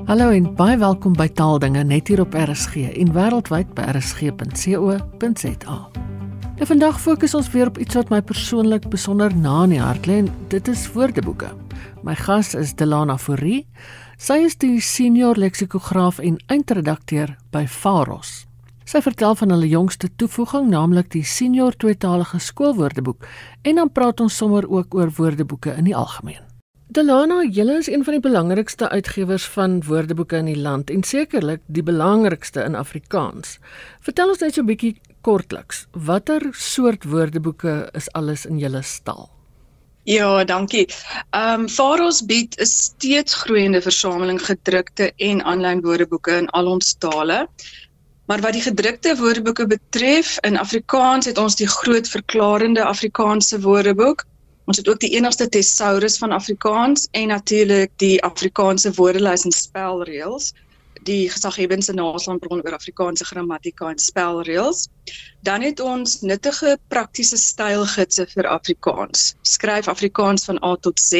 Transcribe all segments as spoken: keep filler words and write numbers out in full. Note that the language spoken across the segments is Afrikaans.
Hallo en baie welkom by Taaldinge net hier op R S G en wêreldwyd by r s g punt co punt z a. En vandag fokus ons weer op iets wat my persoonlik besonder na in die hart lê en dit is woordeboeke. My gas is Delana Fourie. Sy is die senior leksikograaf en eindredakteur by Pharos. Sy vertel van hulle jongste toevoeging, naamlik die senior tweetalige skoolwoordeboek, en dan praat ons sommer ook oor woordeboeke in die algemeen. Delana, julle is een van die belangrikste uitgewers van woordeboeke in die land en sekerlik die belangrikste in Afrikaans. Vertel ons net so 'n bietjie kortliks, watter soort woordeboeke is alles in julle stal? Ja, dankie. Um, Pharos bied 'n steeds groeiende versameling gedrukte en aanlyn woordeboeke in al ons tale. Maar wat die gedrukte woordeboeke betref, in Afrikaans het ons die groot verklarende Afrikaanse woordeboek. Ons het ook die enigste thesaurus van Afrikaans en natuurlik die Afrikaanse woordelys en spelreëls, die gesaghebendste naslagbron oor Afrikaanse grammatika en spelreëls. Dan het ons nuttige praktiese stylgidse vir Afrikaans. Skryf Afrikaans van A tot Z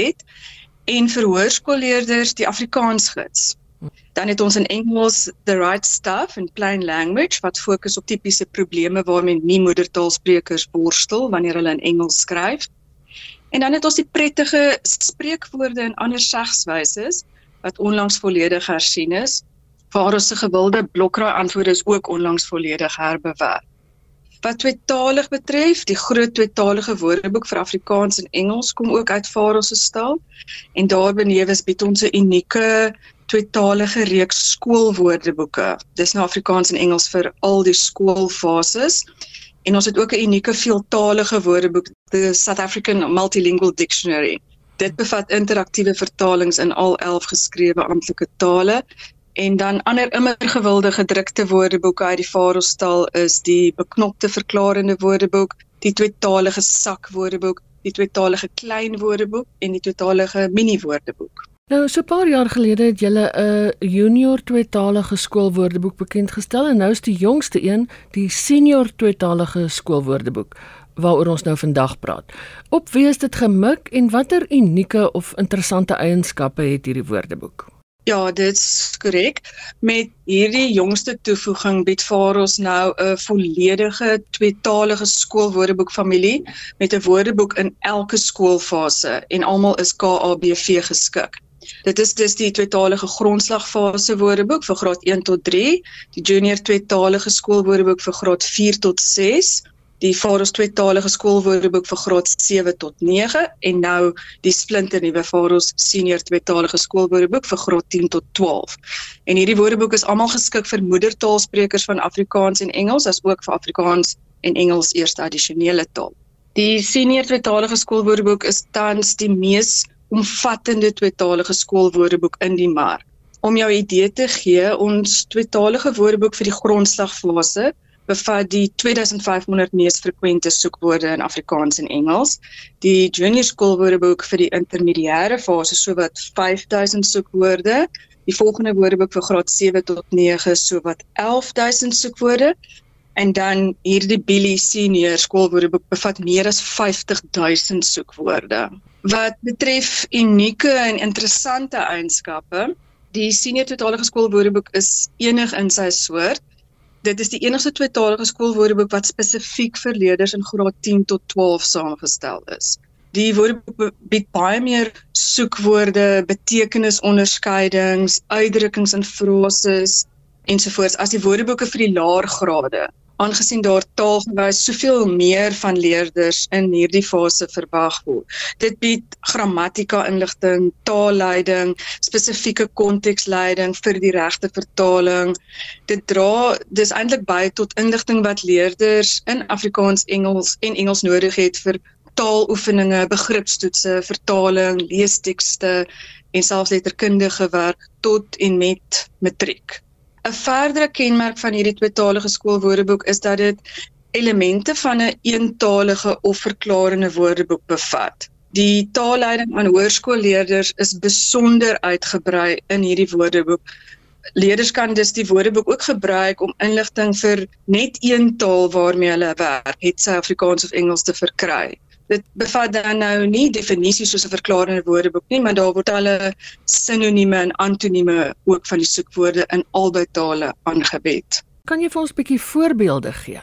en vir hoërskoolleerders die Afrikaansgids. Dan het ons in Engels The Right Stuff in Plain Language, wat fokus op tipiese probleme waarmee nie moedertaalsprekers worstel wanneer hulle in Engels skryf. En dan het ons die prettige spreekwoorde en ander segswyses, wat onlangs volledig hersien is. Pharos se gewilde blokraai antwoorde is ook onlangs volledig herbewerk. Wat tweetalig betref, die groot tweetalige woordeboek vir Afrikaans en Engels kom ook uit Pharos se stal. En daarbenewens bied ons 'n unieke tweetalige reeks skoolwoordeboeke. Dis nou Afrikaans en Engels vir al die skoolfases. En ons het ook 'n unieke veeltalige woordeboek, the South African Multilingual Dictionary. Dit bevat interaktiewe vertalings in al elf geskrewe amptelike tale. En dan ander immer gewilde gedrukte woordeboeke uit die Pharos-stal is die beknopte verklarende woordeboek, die tweetalige sakwoordeboek, die tweetalige klein woordeboek en die tweetalige mini-woordeboek. Nou, so 'n paar jaar gelede het julle 'n junior tweetalige skoolwoordeboek bekendgestel en nou is die jongste een die senior tweetalige skoolwoordeboek, waaroor ons nou vandag praat. Op wie is dit gemik en watter unieke of interessante eienskappe het hierdie woordeboek? Ja, dit is korrek. Met hierdie jongste toevoeging bied Pharos nou 'n volledige tweetalige skoolwoordeboekfamilie met 'n woordeboek in elke skoolfase en almal is K A B V geskik. Dit is dus die tweetalige grondslagfase woordeboek vir graad een tot drie, die junior tweetalige skoolwoordeboek vir graad vier tot ses, die Pharos tweetalige skoolwoordeboek vir graad sewe tot nege en nou die splinternuwe Pharos senior tweetalige skoolwoordeboek vir graad tien tot twaalf. En hierdie woordeboek is almal geskik vir moedertaalsprekers van Afrikaans en Engels, as ook vir Afrikaans en Engels eerste addisionele taal. Die senior tweetalige skoolwoordeboek is tans die mees omvattende tweetalige skoolwoordeboek in die mark. Om jou idee te gee, ons tweetalige woordeboek vir die grondslagfase bevat die twee duisend vyf honderd mees frekwente soekwoorde in Afrikaans en Engels, die junior skoolwoordeboek vir die intermediêre fase sowat vyf duisend soekwoorde, die volgende woordeboek vir graad sewe tot nege sowat elf duisend soekwoorde, en dan hierdie Billy senior skoolwoordeboek bevat meer as vyftig duisend soekwoorde. Wat betref unieke en interessante eienskappe, die senior tweetalige skoolwoordeboek is enig in sy soort. Dit is die enigste tweetalige skoolwoordeboek wat spesifiek vir leerders in graad tien tot twaalf saamgestel is. Die woordeboek bied baie meer soekwoorde, betekenisonderskeidings, uitdrukkings en frases ensovoorts as die woordeboeke vir die laer grade, aangesien daar taalgewys soveel meer van leerders in hierdie fase verwag word. Dit bied grammatika-inligting, taalleiding, spesifieke konteksleiding vir die regte vertaling. Dit dra dis eintlik by tot inligting wat leerders in Afrikaans, Engels en Engels nodig het vir taaloefeninge, begripstoetse, vertaling, leestekste en selfs letterkundige werk tot en met matriek. 'n Verdere kenmerk van hierdie tweetalige skoolwoordeboek is dat dit elemente van 'n eentalige of verklarende woordeboek bevat. Die taalleiding aan hoërskoolleerders is besonder uitgebrei in hierdie woordeboek. Leerders kan dus die woordeboek ook gebruik om inligting vir net een taal waarmee hulle werk, het sy Afrikaans of Engels te verkry. Dit bevat dan nou nie definisies soos 'n verklarende woordeboek nie, maar daar word alle sinonieme en antonieme ook van die soekwoorde in albei tale aangebied. Kan jy vir ons 'n bietjie voorbeelde gee?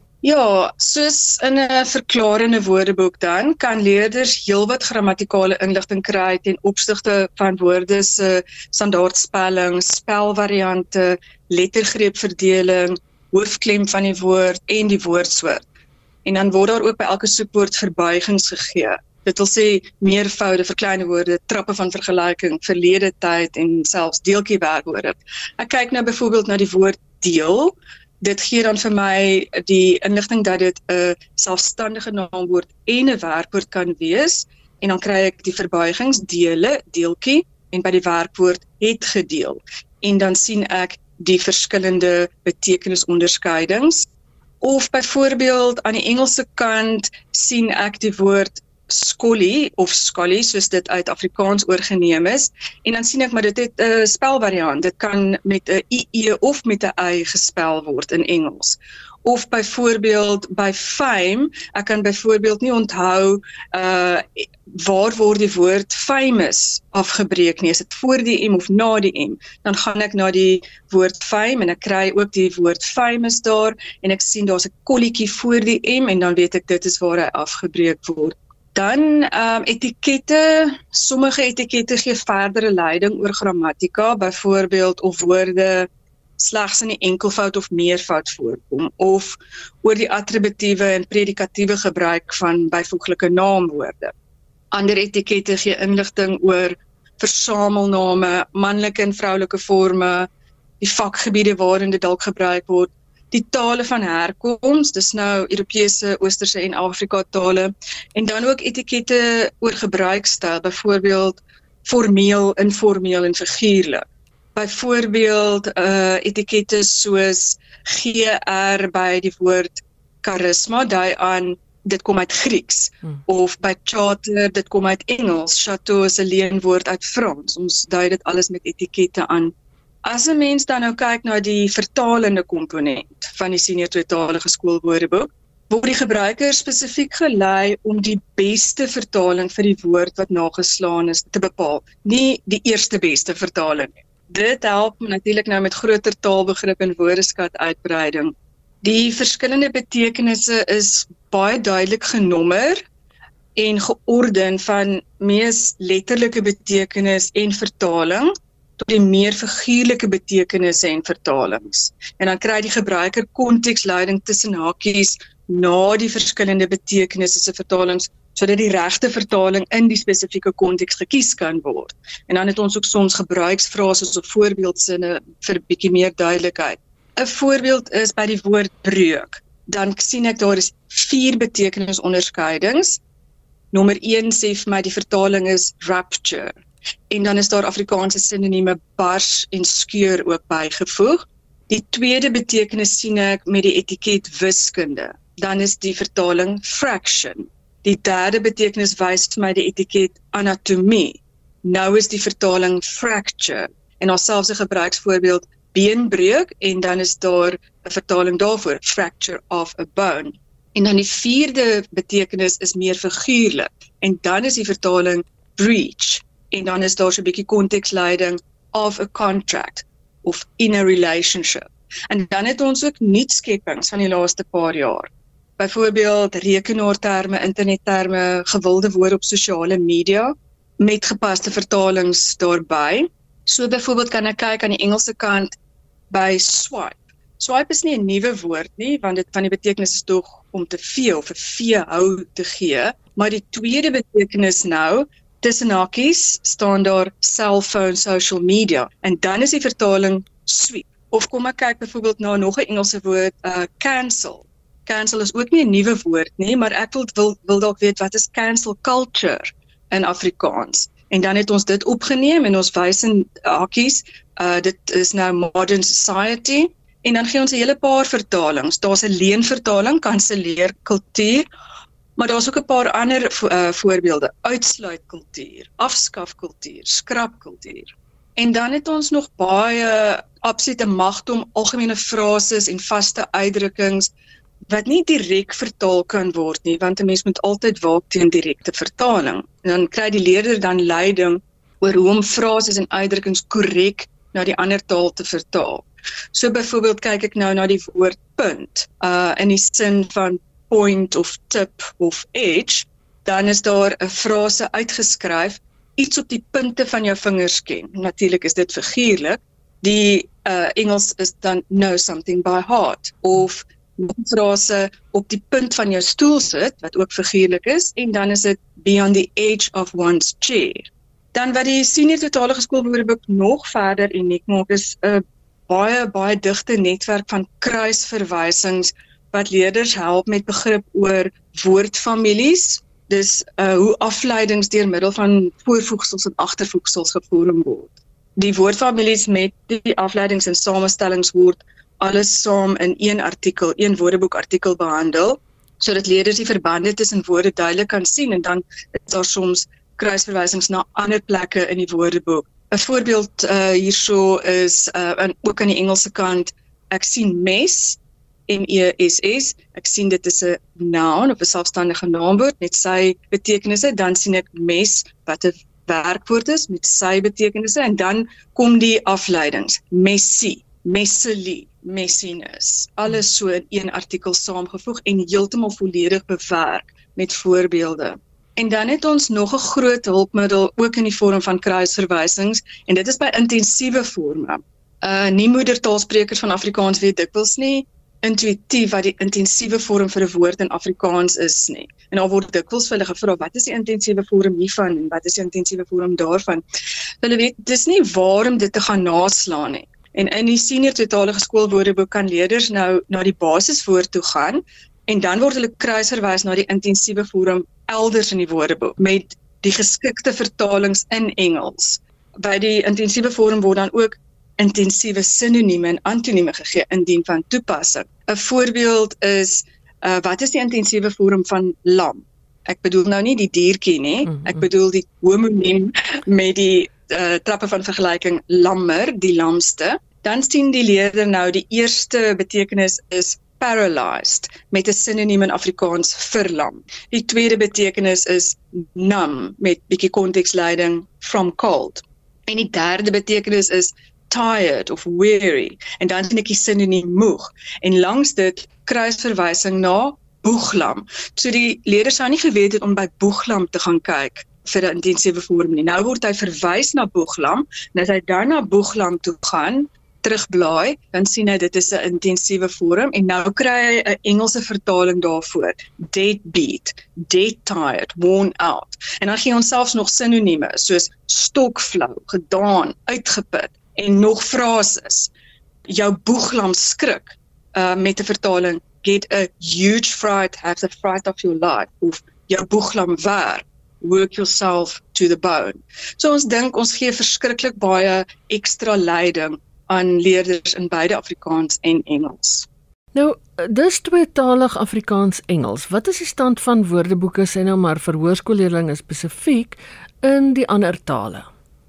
Ja, soos in 'n verklarende woordeboek dan, kan leerders heelwat grammatikale inligting kry ten opsigte van woorde se standaardspelling, spelvariante, lettergreepverdeling, hoofklem van die woord en die woordsoort. En dan word daar ook by elke soekwoord verbuigings gegee. Dit wil sê meervoude vir klein woorde, trappe van vergelyking, verlede tyd en selfs deeltjie werkwoorde. Ek kyk nou byvoorbeeld na die woord deel. Dit gee dan vir my die inligting dat dit 'n selfstandige naamwoord en 'n werkwoord kan wees. En dan kry ek die verbuigings dele, deeltjie en by die werkwoord het gedeel. En dan sien ek die verskillende betekenisonderskeidings. Of byvoorbeeld aan die Engelse kant sien ek die woord skollie of skollie soos dit uit Afrikaans oorgeneem is en dan sien ek maar dit het 'n uh, spelvariant. Dit kan met 'n ie of met 'n y gespel word in Engels. Of byvoorbeeld by fame, ek kan byvoorbeeld nie onthou uh, waar word die woord famous afgebreek nie, is dit voor die M of na die M, dan gaan ek na die woord fame en ek kry ook die woord famous daar en ek sien daar's 'n kolletjie voor die M en dan weet ek dit is waar hy afgebreek word. Dan um, etikette, sommige etikette gee verdere leiding oor grammatika, byvoorbeeld of woorde slegs in die enkelvoud of meervoud voorkom, of oor die attributiewe en predikatiewe gebruik van byvoeglike naamwoorde. Ander etikette gee inligting oor versamelname, manlike en vroulike forme, die vakgebiede waarin dit dalk gebruik word, die tale van herkoms, dis nou Europese, Oosterse en Afrika tale, en dan ook etikette oor gebruikstyl, byvoorbeeld formeel, informeel en figuurlik. Byvoorbeeld uh, etikette soos G R by die woord charisma, dui aan, dit kom uit Grieks, hmm. of by charter, dit kom uit Engels, chateau is 'n leenwoord uit Frans, ons dui dit alles met etikette aan. As 'n mens dan nou kyk na die vertalende komponent van die senior tweetalige skoolwoordeboek, word die gebruiker spesifiek gelei om die beste vertaling vir die woord wat nageslaan is te bepaal, nie die eerste beste vertaling nie. Dit help natuurlik nou met groter taalbegrip en woordeskat uitbreiding. Die verskillende betekenisse is baie duidelik genommer en georden van mees letterlike betekenis en vertaling tot die meer figuurlike betekenisse en vertalings. En dan kry die gebruiker konteksleiding tussen hakies na die verskillende betekenisse se vertalings, sodat die regte vertaling in die spesifieke konteks gekies kan word. En dan het ons ook soms gebruiksfrases of voorbeeldsinne vir 'n bietjie meer duidelikheid. 'n Voorbeeld is by die woord breuk. Dan sien ek daar is vier betekenisonderskeidings. Nommer een sê vir my die vertaling is rupture. En dan is daar Afrikaanse sinonieme bars en skeur ook bygevoeg. Die tweede betekenis sien ek met die etiket wiskunde. Dan is die vertaling fraction. Die derde betekenis wys vir my die etiket anatomie. Nou is die vertaling fracture. En daar selfs 'n gebruiksvoorbeeld beenbreuk en dan is daar 'n vertaling daarvoor, fracture of a bone. En dan die vierde betekenis is meer figuurlik en dan is die vertaling breach. En dan is daar so 'n bietjie konteksleiding of a contract of in a relationship. En dan het ons ook nuutskeppings van die laaste paar jaar. Byvoorbeeld rekenaarterme, internetterme, gewilde woorde op sosiale media met gepaste vertalings daarby. So byvoorbeeld kan ek kyk aan die Engelse kant by swipe. Swipe is nie 'n nuwe woord nie, want dit van die betekenis is tog om te vee of 'n veehou te gee, maar die tweede betekenis nou tussen hakies staan daar cellphone, social media en dan is die vertaling sweep. Of kom ek kyk byvoorbeeld na nog 'n Engelse woord, uh, cancel. Cancel is ook nie 'n nuwe woord nie, maar ek wil wil, wil dalk weet wat is cancel culture in Afrikaans. En dan het ons dit opgeneem en ons wys in hakies, uh, dit is nou modern society en dan gee ons 'n hele paar vertalings. Daar's 'n leenvertaling, kanselleer kultuur. Maar daar's ook 'n paar ander uh, voorbeelde, uitsluitkultuur, afskafkultuur, skrapkultuur. En dan het ons nog baie absolute magdom, algemene frases en vaste uitdrukkings wat nie direk vertaal kan word nie, want 'n mens moet altyd waak teen direkte vertaling. En dan kry die leerder dan leiding oor hoe om frases en uitdrukkings korrek na die ander taal te vertaal. So byvoorbeeld kyk ek nou na die woord punt, uh, in die sin van point of tip of edge, dan is daar 'n frase uitgeskryf, iets op die punte van jou vingers ken. Natuurlik is dit figuurlik. Die uh, Engels is dan know something by heart, of die frase op die punt van jou stoel sit, wat ook figuurlik is, en dan is dit be on the edge of one's chair. Dan wat die senior totalige skoolwoordeboek nog verder uniek maak, is 'n uh, baie, baie digte netwerk van kruisverwysings, wat leerders help met begrip oor woordfamilies, dis uh, hoe afleidings deur middel van voorvoegsels en agtervoegsels gevorm word. Die woordfamilies met die afleidings en samestellings word alles saam in een artikel, een woordeboekartikel behandel, sodat leerders die verbande tussen woorde duidelik kan sien, en dan is daar soms kruisverwysings na ander plekke in die woordeboek. 'n Voorbeeld uh, hierso is, uh, en ook aan die Engelse kant, ek sien mes, M E S S, ek sien dit is 'n noun of 'n selfstandige naamwoord met sy betekenisse, dan sien ek mes wat 'n werkwoord is met sy betekenisse, en dan kom die afleidings, messie, messely, messiness, alles so in een artikel saamgevoeg en heeltemal volledig bewerk met voorbeelde. En dan het ons nog 'n groot hulpmiddel ook in die vorm van kruisverwysings, en dit is by intensiewe forme. Uh, nie moedertaalsprekers van Afrikaans weet dikwels nie intuïtief wat die intensiewe vorm vir 'n woord in Afrikaans is nie. En daar word dikwels vir hulle gevra, wat is die intensiewe vorm hiervan en wat is die intensiewe vorm daarvan? Hulle weet, dis nie waar om dit te gaan naslaan nie. En in die senior totalige skoolwoordeboek kan leerders nou na die basiswoord toe gaan, en dan word hulle kruisverwys na die intensiewe vorm elders in die woordeboek, met die geskikte vertalings in Engels. By die intensiewe vorm word dan ook intensiewe sinonieme en antonieme gegee indien van toepassing. 'n Voorbeeld is, uh, wat is die intensiewe vorm van lam? Ek bedoel nou nie die diertjie nie, ek bedoel die homoniem met die uh, trappe van vergelyking lammer, die lamste. Dan sien die leerder nou die eerste betekenis is paralyzed, met 'n sinoniem in Afrikaans vir lam. Die tweede betekenis is numb, met bietjie konteksleiding from cold. En die derde betekenis is tired of weary, en dan sien ek die sinoniem moeg, en langs dit kruisverwysing na boeglam. So die leerders sou nie geweet het om by boeglam te gaan kyk vir 'n intensiewe vorm nie. Nou word hy verwys na boeglam, en as hy dan na boeglam toe gaan, terugblaai, dan sien hy dit is 'n intensiewe vorm, en nou kry hy 'n Engelse vertaling daarvoor, deadbeat, dead tired, worn out. En dan gee ons selfs nog sinonieme, soos stokflou, gedaan, uitgeput, en nog frases. Jou boeglam skrik, uh, met 'n vertaling, get a huge fright, have the fright of your life, of jou boeglam werk, work yourself to the bone. So ons dink, ons gee verskriklik baie ekstra leiding aan leerders in beide Afrikaans en Engels. Nou, dis tweetalig Afrikaans-Engels. Wat is die stand van woordeboeke, sê nou maar vir hoërskoolleerlinge spesifiek, in die ander tale?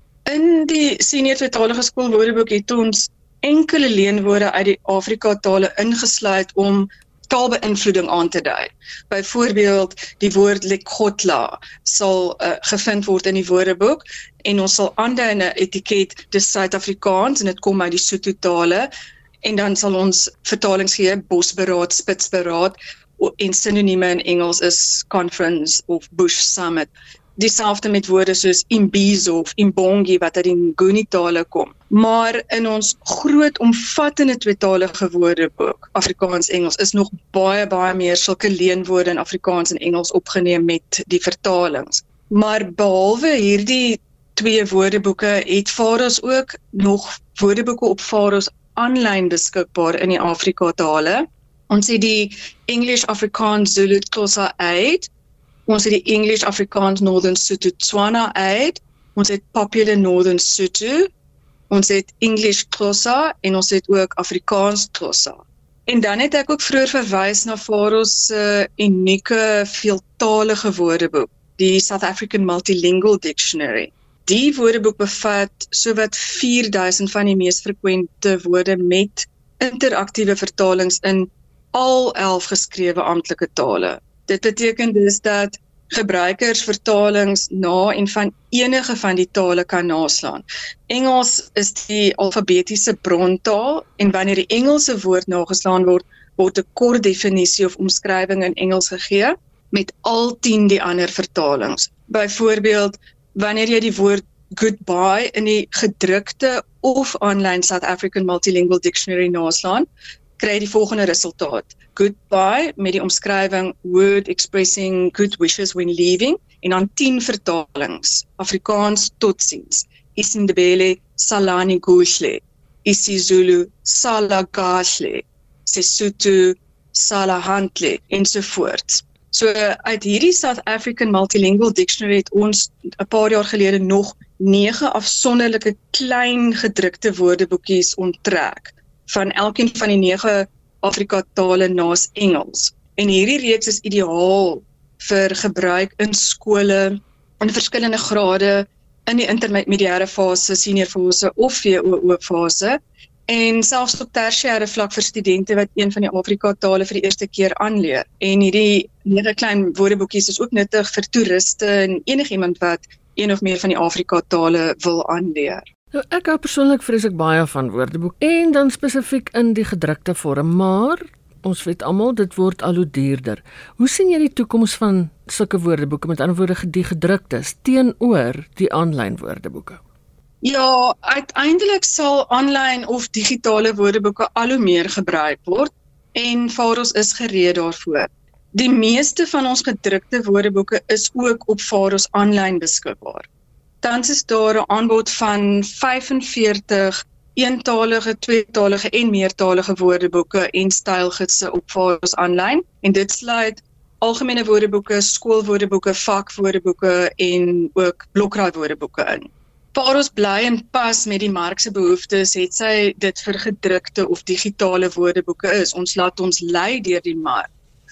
In die senior tweetalige skoolwoordeboek het ons enkele leenwoorde uit die Afrika-tale ingesluit om taalbeïnvloeding aan te dui. Byvoorbeeld, die woord lekgotla sal uh, gevind word in die woordeboek, en ons sal aandui in 'n etiket, dis Suid-Afrikaans, en dit kom uit die Sotho-tale, en dan sal ons vertalings gee, bosberaad, spitsberaad, en sinonieme in Engels is conference of bush summit. Dieselfde met woorde soos imbizo of imbongi wat uit die Nguni-tale kom. Maar in ons groot omvattende tweetalige woordeboek, Afrikaans-Engels, is nog baie, baie meer sulke leenwoorde in Afrikaans en Engels opgeneem met die vertalings. Maar behalwe hierdie twee woordeboeke, het Faros ook nog woordeboeke op Faros aanlyn beskikbaar in die Afrika-tale. Ons het die English Afrikaans Zulu Xhosa Aid, ons het die English Afrikaans Northern Sotho Tswana Aid, ons het Popular Northern Sotho, ons het English Xhosa en ons het ook Afrikaans Xhosa. En dan het ek ook vroeër verwys na Faros uh, unieke veeltalige woordeboek, die South African Multilingual Dictionary. Die woordeboek bevat sowat vier duisend van die mees frekwente woorde met interaktiewe vertalings in al elf geskrewe amptelike tale. Dit beteken dus dat gebruikers vertalings na en van enige van die tale kan naslaan. Engels is die alfabetiese brontaal en wanneer die Engelse woord nageslaan word, word 'n kort definisie of omskrywing in Engels gegee met al tien die ander vertalings. Byvoorbeeld, wanneer jy die woord goodbye in die gedrukte of online South African Multilingual Dictionary naslaan, kry jy die volgende resultaat. Goodbye met die omskrywing word expressing good wishes when leaving en dan tien vertalings. Afrikaans totsiens, isiNdebele salani kuhle, isiZulu salagahle, Sesotho salahantle ensovoorts. So uit hierdie South African Multilingual Dictionary het ons 'n paar jaar gelede nog nege afsonderlike klein gedrukte woordeboekies onttrek van elkeen van die nege Afrika tale naas Engels. En hierdie reeks is ideaal vir gebruik in skole, in verskillende grade, in die intermediêre fase, senior fase of V O O fase, en selfs op tersiêre vlak vir studente wat een van die Afrika tale vir die eerste keer aanleer. En hierdie nege klein woordeboekies is ook nuttig vir toeriste en enigiemand wat een of meer van die Afrika tale wil aanleer. Nou, ek hou persoonlik vreeslik baie van woordeboek en dan spesifiek in die gedrukte vorm, maar ons weet almal dit word al hoe duurder. Hoe sien jy die toekoms van sulke woordeboeke, met ander woorde die gedruktes teenoor die aanlyn woordeboeke? Ja, uiteindelik sal aanlyn of digitale woordeboeke al hoe meer gebruik word en Faros is gereed daarvoor. Die meeste van ons gedrukte woordeboeke is ook op Faros aanlyn beskikbaar. Tans is daar 'n aanbod van vyfenveertig eentalige, tweetalige en meertalige woordeboeke en stylgidse op Faros aanlyn en dit sluit algemene woordeboeke, skoolwoordeboeke, vakwoordeboeke en ook blokraai woordeboeke in. Faros bly en pas met die mark se behoeftes, het sy dit vir gedrukte of digitale woordeboeke is. Ons laat ons lei deur die mark.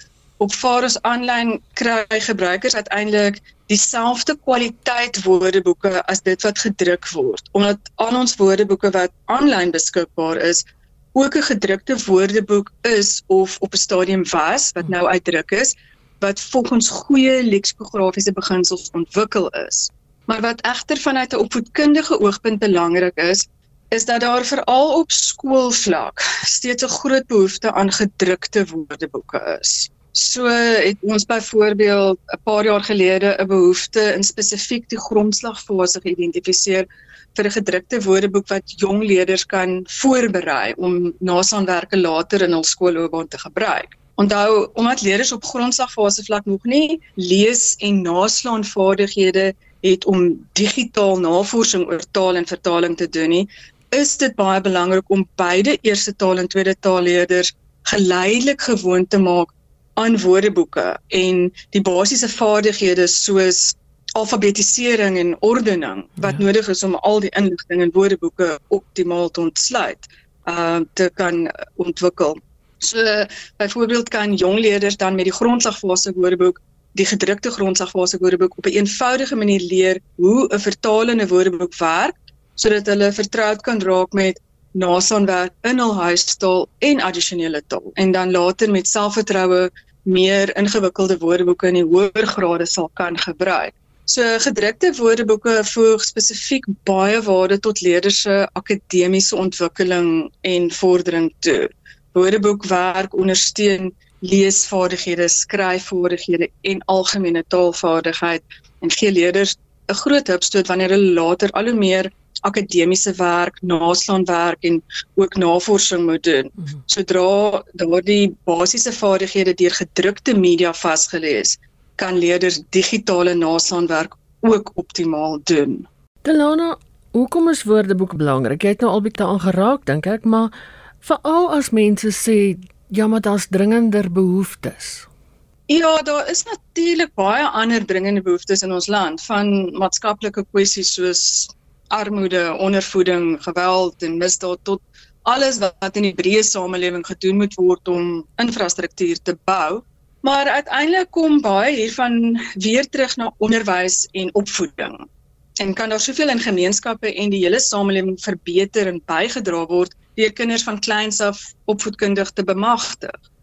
Op Faros aanlyn kry gebruikers uiteindelik dieselfde kwaliteit woordeboeke as dit wat gedruk word, omdat al ons woordeboeke wat aanlyn beskikbaar is, ook 'n gedrukte woordeboek is of op 'n stadium was, wat nou uitdruk is, wat volgens goeie leksikografiese beginsels ontwikkel is. Maar wat egter vanuit 'n opvoedkundige oogpunt belangrik is, is dat daar veral op skoolvlak steeds 'n groot behoefte aan gedrukte woordeboeke is. So het ons byvoorbeeld 'n paar jaar gelede 'n behoefte in spesifiek die grondslagfase geïdentifiseer vir 'n gedrukte woordeboek wat jong leerders kan voorberei om naslaanwerke later in hul skoolloopbaan te gebruik. Onthou, omdat leerders op grondslagfase vlak nog nie lees- en naslaanvaardighede het om digitaal navorsing oor taal en vertaling te doen nie, is dit baie belangrik om beide eerste taal en tweede taal leerders geleidelik gewoon te maak aan woordeboeke en die basiese vaardighede soos alfabetisering en ordening wat ja. nodig is om al die inligting in woordeboeke optimaal te ontsluit, uh, te kan ontwikkel. So byvoorbeeld kan jong leerders dan met die grondslagfase woordeboek, die gedrukte grondslagfase woordeboek op 'n eenvoudige manier leer hoe 'n vertalende woordeboek werk, sodat hulle vertroud kan raak met naslaanwerk in hul huistaal en addisionele taal en dan later met selfvertroue meer ingewikkelde woordeboeke in die hoër grade sal kan gebruik. So gedrukte woordeboeke voeg spesifiek baie waarde tot leerders se akademiese ontwikkeling en vordering toe. Woordeboekwerk ondersteun leesvaardighede, skryfvaardighede en algemene taalvaardigheid en gee leerders 'n groot hupstoot wanneer hulle later al hoe meer akademiese werk, naslaanwerk en ook navorsing moet doen. Mm-hmm. Sodra daardie basiese vaardighede deur gedrukte media vasgelê is, kan leerders digitale naslaanwerk ook optimaal doen. Delana, hoekom is woordeboek belangrik? Jy het nou al bietjie aangeraak, dink ek, maar veral as mense sê, ja, maar daar's dringender behoeftes. Ja, daar is natuurlik baie ander dringende behoeftes in ons land, van maatskaplike kwessies soos armoede, ondervoeding, geweld en misdaad tot alles wat in die breë samelewing gedoen moet word om infrastruktuur te bou. Maar uiteindelik kom baie hiervan weer terug na onderwys en opvoeding. En kan daar soveel in gemeenskappe en die hele samelewing verbeter en bygedra word deur kinders van kleins af opvoedkundig te bemagtig.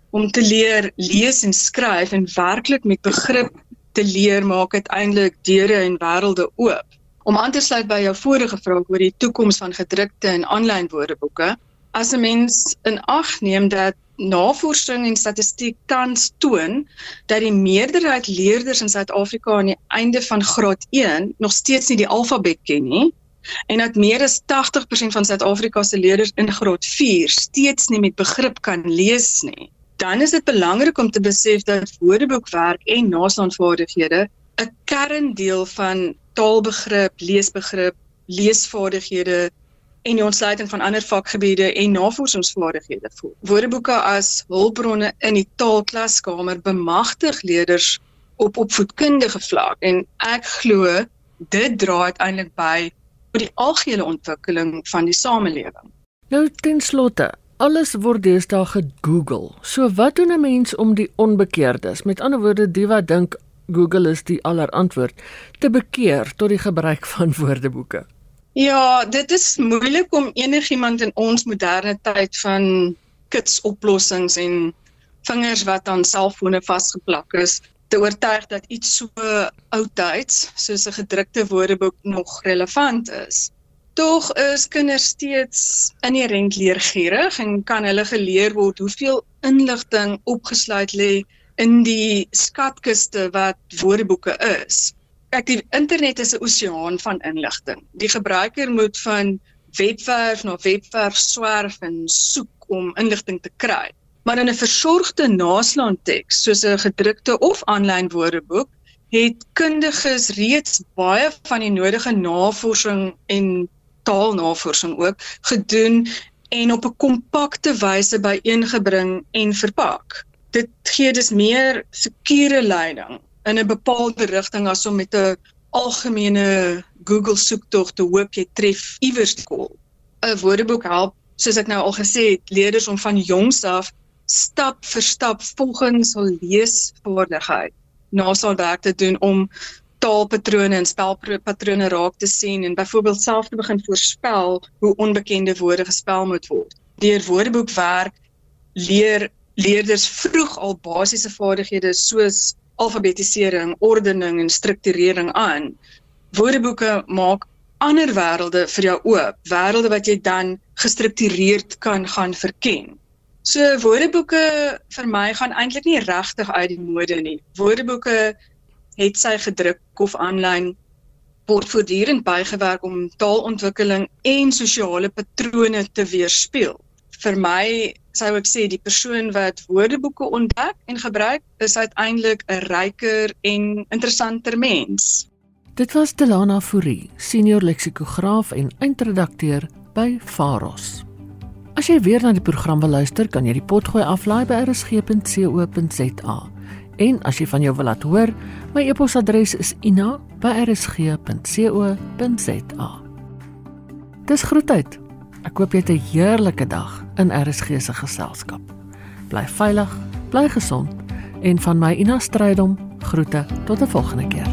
om te leer lees en skryf en werklik met begrip te leer maak uiteindelik deure en wêrelde oop. Om aan te sluit by jou vorige vraag oor die toekoms van gedrukte en aanlyn woordeboeke, as 'n mens in ag neem dat navorsing en statistiek tans toon dat die meerderheid leerders in Suid-Afrika aan die einde van graad een nog steeds nie die alfabet ken nie, en dat meer as tagtig persent van Suid-Afrika se leerders in graad vier steeds nie met begrip kan lees nie, dan is dit belangrik om te besef dat woordeboekwerk en naslaanvaardighede 'n kerndeel van taalbegrip, leesbegrip, leesvaardighede en die ontsluiting van ander vakgebiede en navorsingsvaardighede voer. Woordeboeke as hulpbronne in die taalklaskamer bemagtig leerders op opvoedkundige vlak en ek glo dit dra uiteindelik by tot die algehele ontwikkeling van die samelewing. Nou ten slotte, alles word deesdae gegoogel. So wat doen 'n mens om die onbekeerdes, met ander woorde die wat dink Google is die allerantwoord, te bekeer tot die gebruik van woordeboeke? Ja, dit is moeilik om enigiemand in ons moderne tyd van kitsoplossings en vingers wat aan selfone vasgeplak is, te oortuig dat iets so oudtyds, soos 'n gedrukte woordeboek, nog relevant is. Tog is kinders steeds inherent leergierig en kan hulle geleer word hoeveel inligting opgesluit lê in die skatkiste wat woordeboeke is. Kyk, die internet is 'n oseaan van inligting. Die gebruiker moet van webwerf na webwerf swerf en soek om inligting te kry. Maar in 'n versorgde naslaanteks, soos 'n gedrukte of aanlyn woordeboek, het kundiges reeds baie van die nodige navorsing en taalnavorsing ook gedoen en op 'n kompakte wyse byeengebring en verpak. Dit gee dus meer sekure leiding in 'n bepaalde rigting as om met 'n algemene Google soektog te hoop jy tref iewers te kom. 'n Woordeboek help, soos ek nou al gesê het, leerders om van jongs af stap vir stap volgens hul leesvaardigheid naslaalwerk te doen om taalpatrone en spelpatrone raak te sien en byvoorbeeld self te begin voorspel hoe onbekende woorde gespel moet word. Deur woordeboekwerk leer leerders vroeg al basiese vaardighede soos alfabetisering, ordening en strukturering aan. Woordeboeke maak ander wêrelde vir jou oop, wêrelde wat jy dan gestruktureerd kan gaan verken. So woordeboeke vir my gaan eintlik nie regtig uit die mode nie. Woordeboeke het sy gedruk of aanlyn word voortdurend bygewerk om taalontwikkeling en sosiale patrone te weerspieël. Vir my sou ek sê die persoon wat woordeboeke ontdek en gebruik is uiteindelik 'n ryker en interessanter mens. Dit was Delana Fourie, senior leksikograaf en eindredakteur by Faros. As jy weer na die program wil luister, kan jy die potgooi aflaai by r s g punt co punt z a. En as jy van jou wil laat hoor, my e-posadres is ina by r s g punt co punt z a. Dis groetheid. Ek hoop jy het 'n heerlike dag in R S G se geselskap. Bly veilig, bly gesond en van my Ina Strydom groete tot 'n volgende keer.